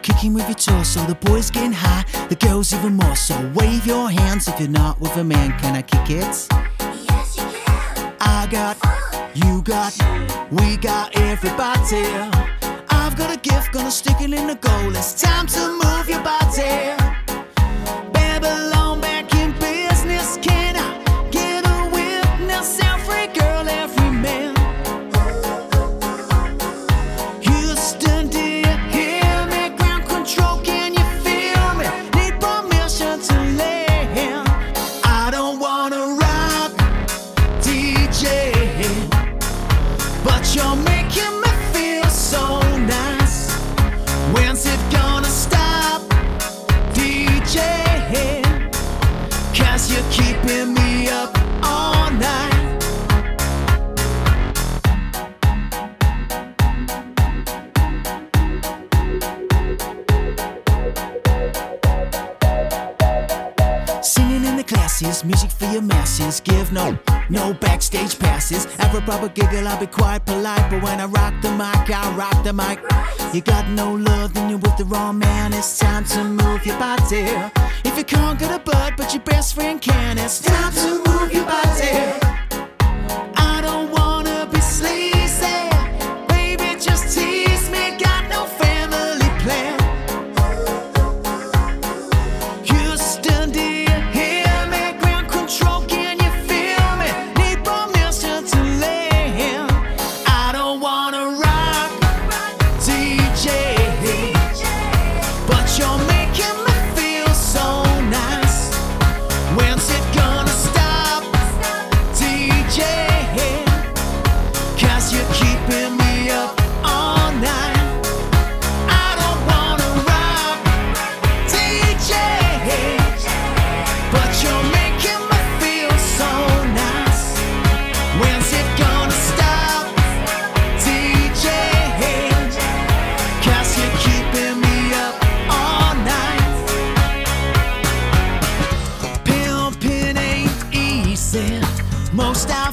kicking with your torso. The boys getting high, the girls even more so. Wave your hands if you're not with a man. Can I kick it? Yes, you can. I got, you got, we got everybody. I've got a gift, gonna stick it in the goal. It's time to move your body. Babylon back in business. Can I get a witness? Every girl, every man. Houston, do you hear me? Ground control, can you feel me? Need permission to land. I don't wanna rock, DJ, but you're making me feel so nice. When's it gonna stop, DJ? 'Cause you're keeping me up all night. Singing in the classes, music for your masses. Give no backstage passes. Ever proper giggle, I'll be quite polite. But when I rock the mic, I rock the mic. You got no love, then you're with the wrong man. It's time to move your body. If you can't get a bud, but your best friend can, it's time to move your body. I don't wanna be sleazy, baby, just tease me. Got no family plan. Houston, do you hear me? Ground control, can you feel me? Need permission to land. I don't wanna rock, DJ, but you're making me feel so nice. When's it gonna stop, DJ? 'Cause you're keeping me up all night. I don't wanna rock, DJ, but you're making me feel so nice. When's it gonna stop, DJ? 'Cause you're keeping me up all night. Pimping ain't easy. Most